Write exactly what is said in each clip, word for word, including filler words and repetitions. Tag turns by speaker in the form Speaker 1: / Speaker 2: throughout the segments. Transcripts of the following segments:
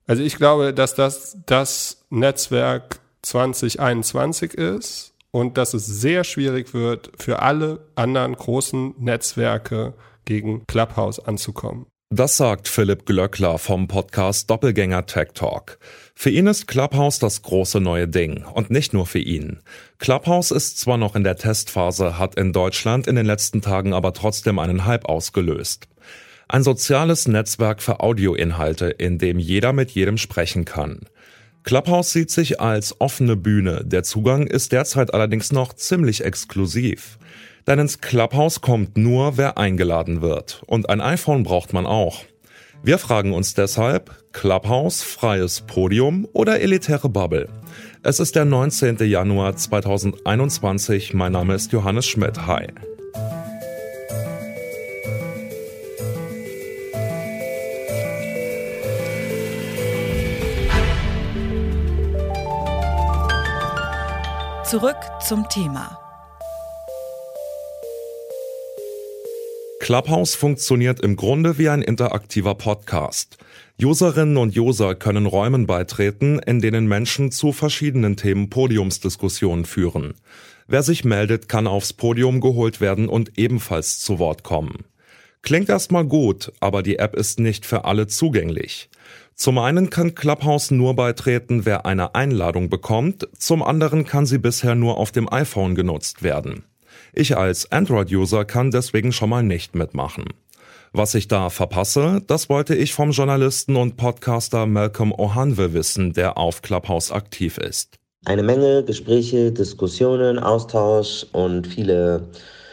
Speaker 1: Also ich glaube, dass das das Netzwerk zwanzig einundzwanzig ist und dass es sehr schwierig wird, für alle anderen großen Netzwerke gegen Clubhouse anzukommen.
Speaker 2: Das sagt Philipp Glöckler vom Podcast Doppelgänger Tech Talk. Für ihn ist Clubhouse das große neue Ding und nicht nur für ihn. Clubhouse ist zwar noch in der Testphase, hat in Deutschland in den letzten Tagen aber trotzdem einen Hype ausgelöst. Ein soziales Netzwerk für Audioinhalte, in dem jeder mit jedem sprechen kann. Clubhouse sieht sich als offene Bühne, der Zugang ist derzeit allerdings noch ziemlich exklusiv. Denn ins Clubhouse kommt nur, wer eingeladen wird. Und ein iPhone braucht man auch. Wir fragen uns deshalb, Clubhouse, freies Podium oder elitäre Bubble? Es ist der neunzehnten Januar zweitausendeinundzwanzig. Mein Name ist Johannes Schmidt. Hi.
Speaker 3: Zurück zum Thema.
Speaker 2: Clubhouse funktioniert im Grunde wie ein interaktiver Podcast. Userinnen und User können Räumen beitreten, in denen Menschen zu verschiedenen Themen Podiumsdiskussionen führen. Wer sich meldet, kann aufs Podium geholt werden und ebenfalls zu Wort kommen. Klingt erstmal gut, aber die App ist nicht für alle zugänglich. Zum einen kann Clubhouse nur beitreten, wer eine Einladung bekommt, zum anderen kann sie bisher nur auf dem iPhone genutzt werden. Ich als Android-User kann deswegen schon mal nicht mitmachen. Was ich da verpasse, das wollte ich vom Journalisten und Podcaster Malcolm Ohanwe wissen, der auf Clubhouse aktiv ist.
Speaker 4: Eine Menge Gespräche, Diskussionen, Austausch und viele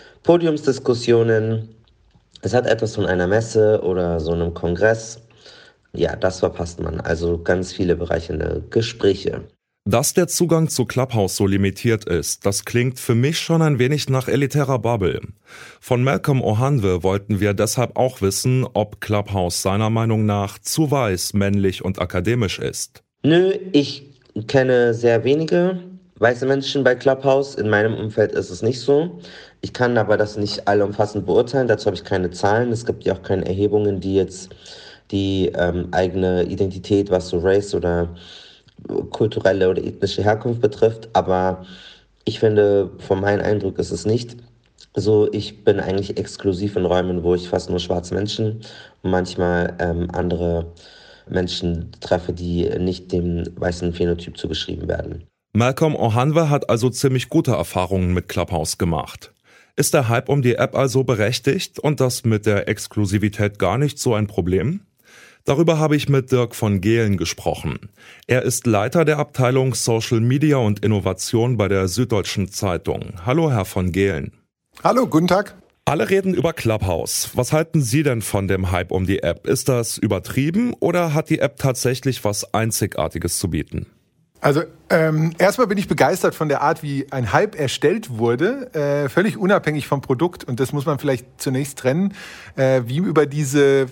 Speaker 4: Podiumsdiskussionen. Es hat etwas von einer Messe oder so einem Kongress. Ja, das verpasst man. Also ganz viele bereichernde Gespräche.
Speaker 2: Dass der Zugang zu Clubhouse so limitiert ist, das klingt für mich schon ein wenig nach elitärer Bubble. Von Malcolm Ohanwe wollten wir deshalb auch wissen, ob Clubhouse seiner Meinung nach zu weiß, männlich und akademisch ist.
Speaker 4: Nö, ich kenne sehr wenige weiße Menschen bei Clubhouse. In meinem Umfeld ist es nicht so. Ich kann aber das nicht allumfassend beurteilen. Dazu habe ich keine Zahlen. Es gibt ja auch keine Erhebungen, die jetzt die ähm, eigene Identität, was so Race oder kulturelle oder ethnische Herkunft betrifft, aber ich finde, von meinem Eindruck ist es nicht so. Ich bin eigentlich exklusiv in Räumen, wo ich fast nur schwarze Menschen und manchmal ähm, andere Menschen treffe, die nicht dem weißen Phänotyp zugeschrieben werden.
Speaker 2: Malcolm Ohanwe hat also ziemlich gute Erfahrungen mit Clubhouse gemacht. Ist der Hype um die App also berechtigt und das mit der Exklusivität gar nicht so ein Problem? Darüber habe ich mit Dirk von Gehlen gesprochen. Er ist Leiter der Abteilung Social Media und Innovation bei der Süddeutschen Zeitung. Hallo, Herr von Gehlen.
Speaker 5: Hallo, guten Tag.
Speaker 2: Alle reden über Clubhouse. Was halten Sie denn von dem Hype um die App? Ist das übertrieben oder hat die App tatsächlich was Einzigartiges zu bieten?
Speaker 5: Also ähm, erstmal bin ich begeistert von der Art, wie ein Hype erstellt wurde, äh, völlig unabhängig vom Produkt. Und das muss man vielleicht zunächst trennen, äh, wie über diese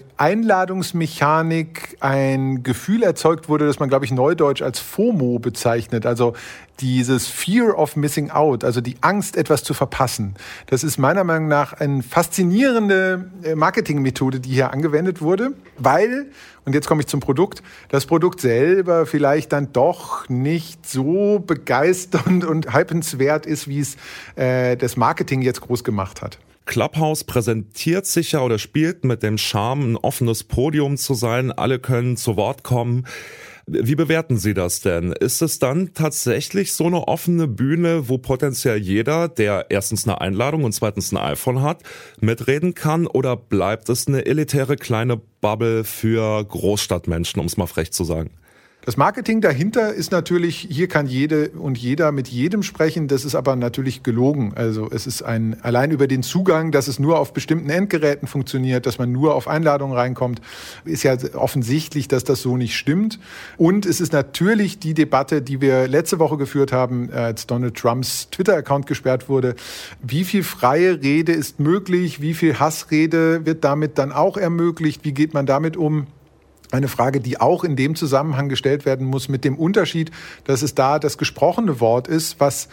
Speaker 5: Einladungsmechanik ein Gefühl erzeugt wurde, das man, glaube ich, neudeutsch als FOMO bezeichnet. Also dieses Fear of Missing Out, also die Angst, etwas zu verpassen. Das ist meiner Meinung nach eine faszinierende Marketingmethode, die hier angewendet wurde, weil, und jetzt komme ich zum Produkt, das Produkt selber vielleicht dann doch nicht so begeisternd und hypenswert ist, wie es äh, das Marketing jetzt groß gemacht hat.
Speaker 2: Clubhouse präsentiert sich ja oder spielt mit dem Charme, ein offenes Podium zu sein. Alle können zu Wort kommen. Wie bewerten Sie das denn? Ist es dann tatsächlich so eine offene Bühne, wo potenziell jeder, der erstens eine Einladung und zweitens ein iPhone hat, mitreden kann? Oder bleibt es eine elitäre kleine Bubble für Großstadtmenschen, um es mal frech zu sagen?
Speaker 5: Das Marketing dahinter ist natürlich, hier kann jede und jeder mit jedem sprechen, das ist aber natürlich gelogen. Also es ist ein, allein über den Zugang, dass es nur auf bestimmten Endgeräten funktioniert, dass man nur auf Einladungen reinkommt, ist ja offensichtlich, dass das so nicht stimmt. Und es ist natürlich die Debatte, die wir letzte Woche geführt haben, als Donald Trumps Twitter-Account gesperrt wurde. Wie viel freie Rede ist möglich? Wie viel Hassrede wird damit dann auch ermöglicht? Wie geht man damit um? Eine Frage, die auch in dem Zusammenhang gestellt werden muss, mit dem Unterschied, dass es da das gesprochene Wort ist, was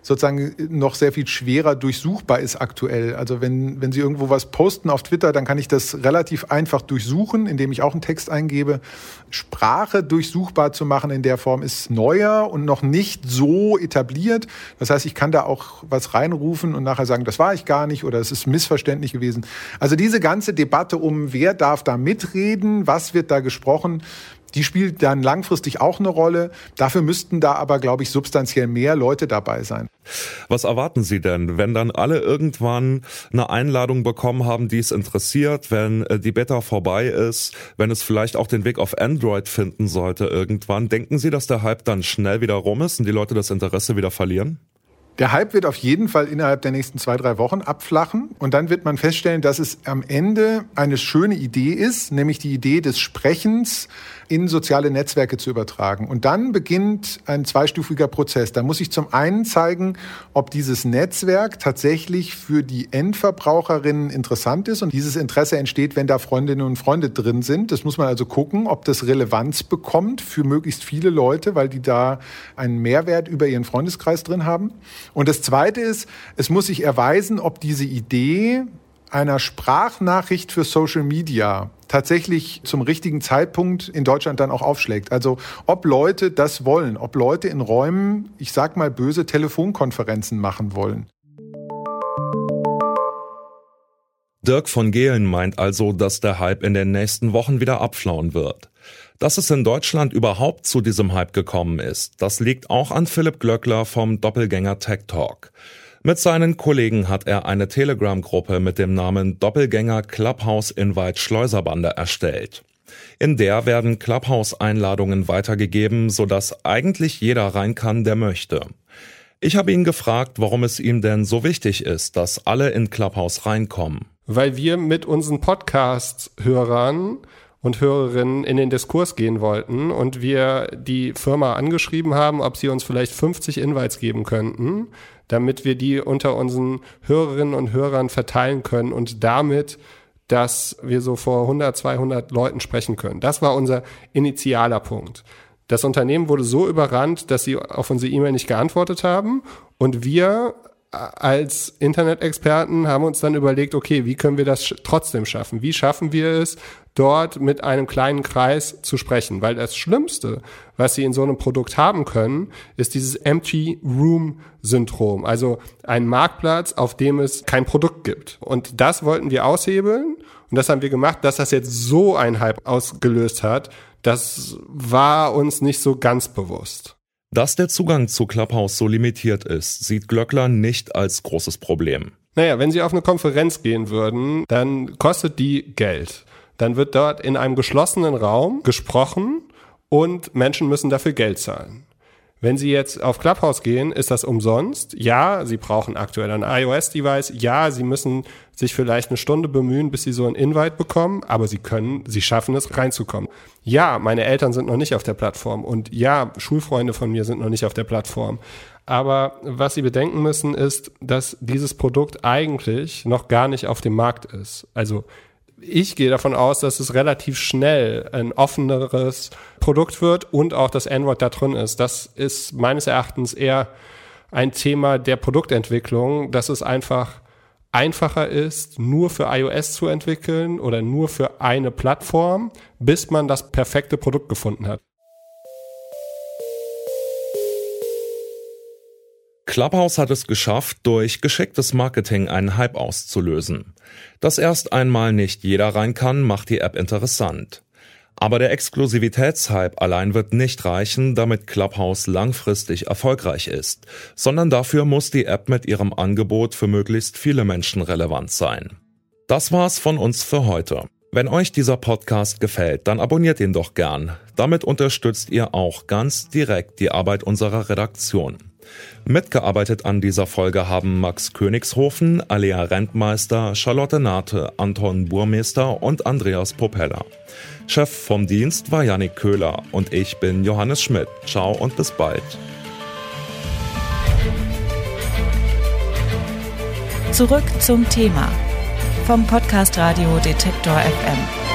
Speaker 5: sozusagen noch sehr viel schwerer durchsuchbar ist aktuell. Also wenn, wenn Sie irgendwo was posten auf Twitter, dann kann ich das relativ einfach durchsuchen, indem ich auch einen Text eingebe. Sprache durchsuchbar zu machen in der Form ist neuer und noch nicht so etabliert. Das heißt, ich kann da auch was reinrufen und nachher sagen, das war ich gar nicht oder es ist missverständlich gewesen. Also diese ganze Debatte um, wer darf da mitreden, was wird da gesprochen, die spielt dann langfristig auch eine Rolle. Dafür müssten da aber, glaube ich, substanziell mehr Leute dabei sein.
Speaker 2: Was erwarten Sie denn, wenn dann alle irgendwann eine Einladung bekommen haben, die es interessiert, wenn die Beta vorbei ist, wenn es vielleicht auch den Weg auf Android finden sollte irgendwann? Denken Sie, dass der Hype dann schnell wieder rum ist und die Leute das Interesse wieder verlieren?
Speaker 5: Der Hype wird auf jeden Fall innerhalb der nächsten zwei, drei Wochen abflachen. Und dann wird man feststellen, dass es am Ende eine schöne Idee ist, nämlich die Idee des Sprechens in soziale Netzwerke zu übertragen. Und dann beginnt ein zweistufiger Prozess. Da muss ich zum einen zeigen, ob dieses Netzwerk tatsächlich für die Endverbraucherinnen interessant ist. Und dieses Interesse entsteht, wenn da Freundinnen und Freunde drin sind. Das muss man also gucken, ob das Relevanz bekommt für möglichst viele Leute, weil die da einen Mehrwert über ihren Freundeskreis drin haben. Und das Zweite ist, es muss sich erweisen, ob diese Idee einer Sprachnachricht für Social Media tatsächlich zum richtigen Zeitpunkt in Deutschland dann auch aufschlägt. Also ob Leute das wollen, ob Leute in Räumen, ich sag mal böse, Telefonkonferenzen machen wollen.
Speaker 2: Dirk von Gehlen meint also, dass der Hype in den nächsten Wochen wieder abflauen wird. Dass es in Deutschland überhaupt zu diesem Hype gekommen ist, das liegt auch an Philipp Glöckler vom Doppelgänger Tech Talk. Mit seinen Kollegen hat er eine Telegram-Gruppe mit dem Namen Doppelgänger Clubhouse Invite Schleuserbande erstellt. In der werden Clubhouse-Einladungen weitergegeben, sodass eigentlich jeder rein kann, der möchte. Ich habe ihn gefragt, warum es ihm denn so wichtig ist, dass alle in Clubhouse reinkommen.
Speaker 1: Weil wir mit unseren Podcast-Hörern und Hörerinnen in den Diskurs gehen wollten und wir die Firma angeschrieben haben, ob sie uns vielleicht fünfzig Invites geben könnten, damit wir die unter unseren Hörerinnen und Hörern verteilen können und damit, dass wir so vor hundert, zweihundert Leuten sprechen können. Das war unser initialer Punkt. Das Unternehmen wurde so überrannt, dass sie auf unsere E-Mail nicht geantwortet haben und wir als Internet-Experten haben uns dann überlegt, okay, wie können wir das sch- trotzdem schaffen? Wie schaffen wir es, dort mit einem kleinen Kreis zu sprechen? Weil das Schlimmste, was sie in so einem Produkt haben können, ist dieses Empty Room-Syndrom. Also ein Marktplatz, auf dem es kein Produkt gibt. Und das wollten wir aushebeln und das haben wir gemacht. Dass das jetzt so ein Hype ausgelöst hat, das war uns nicht so ganz bewusst.
Speaker 2: Dass der Zugang zu Clubhouse so limitiert ist, sieht Glöckler nicht als großes Problem.
Speaker 1: Naja, wenn Sie auf eine Konferenz gehen würden, dann kostet die Geld. Dann wird dort in einem geschlossenen Raum gesprochen und Menschen müssen dafür Geld zahlen. Wenn Sie jetzt auf Clubhouse gehen, ist das umsonst. Ja, Sie brauchen aktuell ein iOS-Device. Ja, Sie müssen sich vielleicht eine Stunde bemühen, bis Sie so ein Invite bekommen. Aber Sie können, Sie schaffen es, reinzukommen. Ja, meine Eltern sind noch nicht auf der Plattform. Und ja, Schulfreunde von mir sind noch nicht auf der Plattform. Aber was Sie bedenken müssen, ist, dass dieses Produkt eigentlich noch gar nicht auf dem Markt ist. Also ich gehe davon aus, dass es relativ schnell ein offeneres Produkt wird und auch das Android da drin ist. Das ist meines Erachtens eher ein Thema der Produktentwicklung, dass es einfach einfacher ist, nur für iOS zu entwickeln oder nur für eine Plattform, bis man das perfekte Produkt gefunden hat.
Speaker 2: Clubhouse hat es geschafft, durch geschicktes Marketing einen Hype auszulösen. Dass erst einmal nicht jeder rein kann, macht die App interessant. Aber der Exklusivitätshype allein wird nicht reichen, damit Clubhouse langfristig erfolgreich ist, sondern dafür muss die App mit ihrem Angebot für möglichst viele Menschen relevant sein. Das war's von uns für heute. Wenn euch dieser Podcast gefällt, dann abonniert ihn doch gern. Damit unterstützt ihr auch ganz direkt die Arbeit unserer Redaktion. Mitgearbeitet an dieser Folge haben Max Königshofen, Alea Rentmeister, Charlotte Nate, Anton Burmester und Andreas Popella. Chef vom Dienst war Yannick Köhler und ich bin Johannes Schmidt. Ciao und bis bald.
Speaker 3: Zurück zum Thema vom Podcast Radio Detektor F M.